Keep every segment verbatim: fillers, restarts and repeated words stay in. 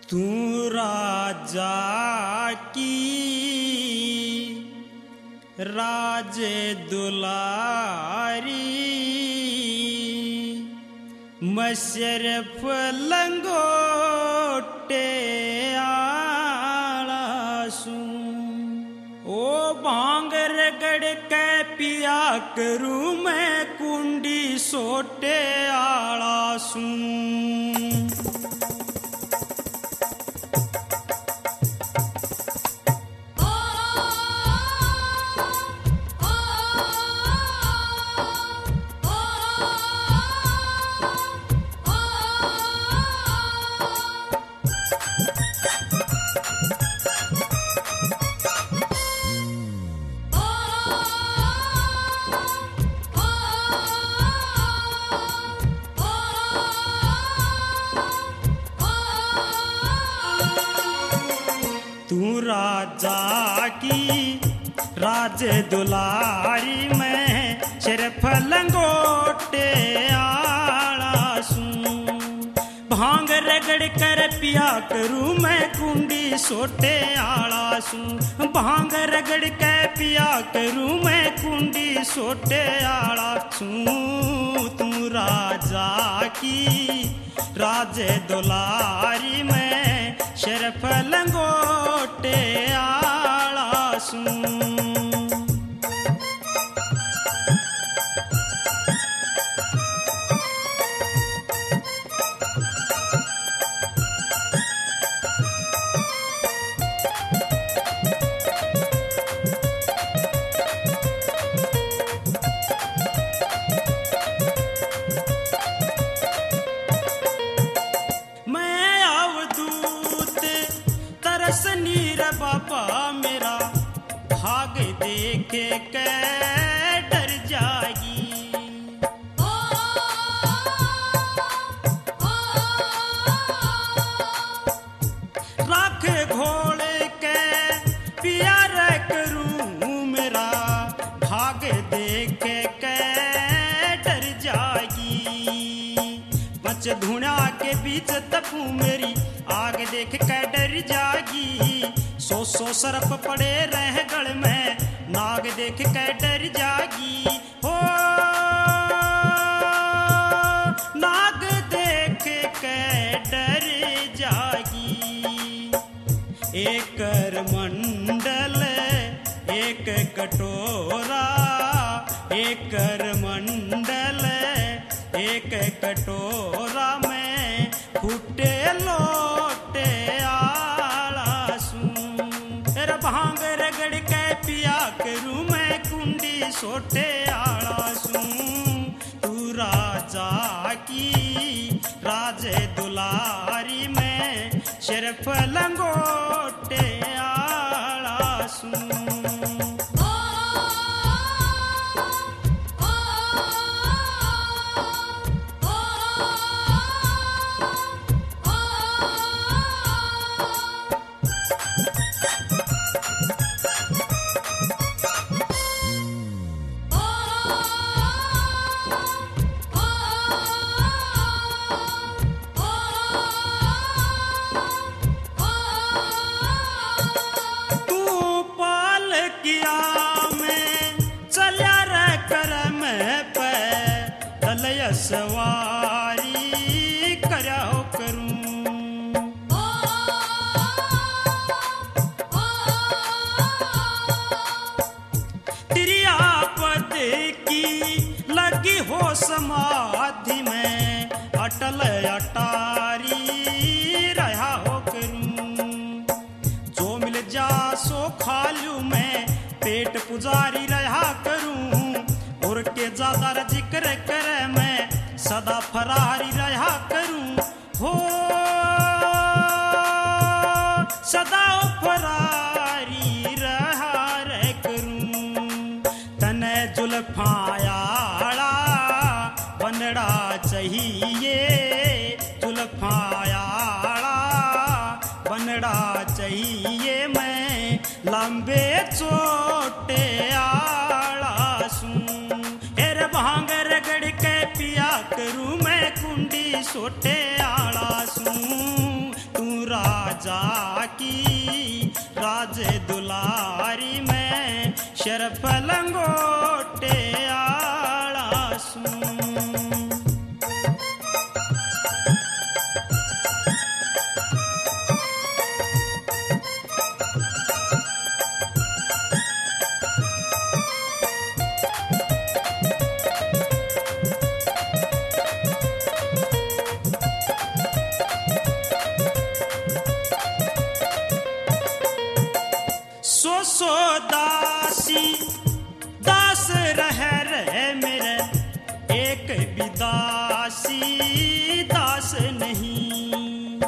तू राजा की राजे दुलारी मशरफ लंगोटे आलासू ओ भांगर गड़ के पिया करूं मैं कुंडी सोटे आलासू। तू राजा की राजे दुलारी में शरफ लंगोटे आलासू भांग रगड़ कर पिया करूं मैं कुंडी सोटे आलासू भांग रगड़ के पिया करूं मैं कुंडी सोटे आलासू। तू राजा की राजे दुलारी में शरफ लंगोटे आलासू। नीर बाबा मेरा भाग देखे के डर जाएगी ओ, ओ, राख घोड़े के प्यार करूं मेरा भाग देखे के डर जाएगी पच धुना के बीच तपू मेरी आग देख के डर जागी सो सो सरप पड़े रह गल में नाग देख के डर जागी हो नाग देख के डर जागी। एक मंडल एक कटोरा एक मंडल एक कटोरा में फूटे लोटे आलासू भांग रगड़ के पिया करूं मैं कुंडी सोटे आलासू। तू राजा की राजे दुलारी में शरफ लंगोटे आलासू। सवारी करया करूं ओ, ओ, तेरी आपद की लगी हो समाधि में अटल अटारी रहा हो करूं जो मिल जा सो खालू मैं पेट पुजारी रहा करूं और के ज्यादा जिक्र करे मैं सदा फरा राजा की राज दुलारी में शरफ लंगोटे आला सूं। सो सो दासी दास रह रहे मेरे, एक भी दासी दास नहीं।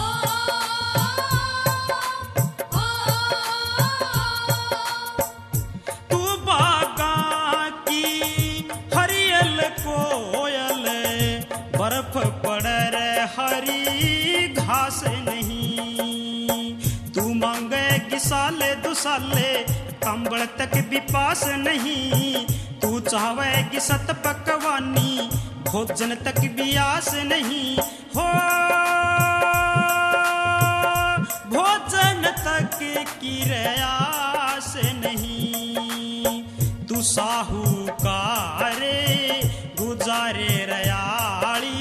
तू बागा की हरियल कोयल, बर्फ पड़ रे हरी घास नहीं। तू मांगेगी साले दो साले, कंबल तक भी पास नहीं। तू चाहेगी सत पकवानी, भोजन तक भी आस नहीं। हो भोजन तक की आस नहीं। तू साहूकारे गुजारे रयाली,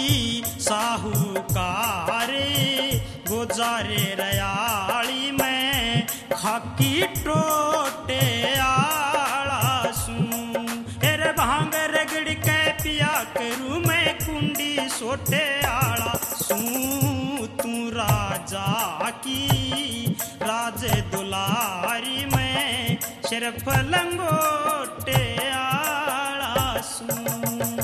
साहूकारे गुजारे रयाली में खाकी टोटे आला सूं। हेरे भांग रगड़ के पिया करूं मैं कुंडी सोटे आला सूं। तू राजा की राज दुलारी में शरफ लंगोटे आला सूं।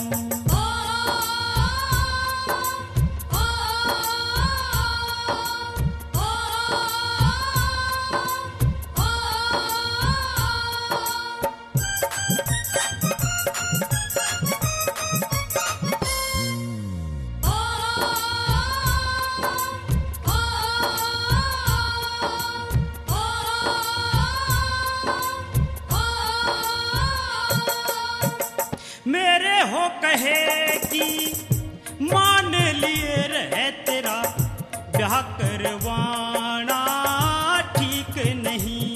मेरे हो कहे कि मान लिए रहे तेरा ब्याह करवाना ठीक नहीं।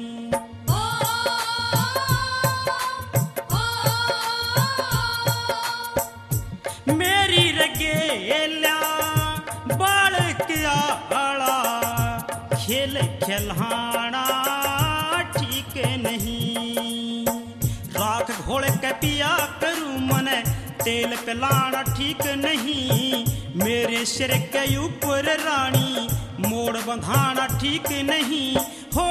मेरी रगेल्या बाल क्या आला, खेल खिलहाना ठीक नहीं। राख घोल के पिया करूं मने, तेल पिलाना ठीक नहीं। मेरे सिर के ऊपर रानी मोड़ बंधाना ठीक नहीं। हो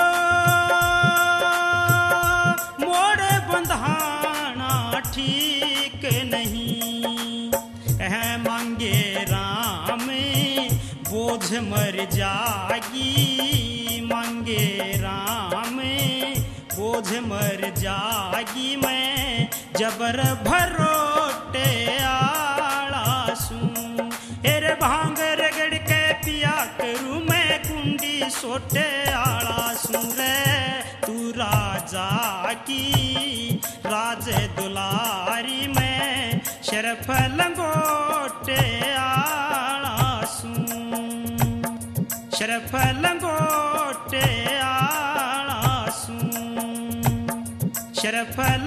मोड़ बंधाना ठीक नहीं। कह मांगे राम बोझ मर जागी, मांगे राम बोझ मर जागी। मैं जबर भरोटे आला सूं। हेरे भांग रगड़ के पिया करूं मैं कुंडी सोटे आला सूं। रे तू राजा की राज दुलारी में शरफ लंगोटे आला सूं। शरफ लंगोटे आला सूं। शरफ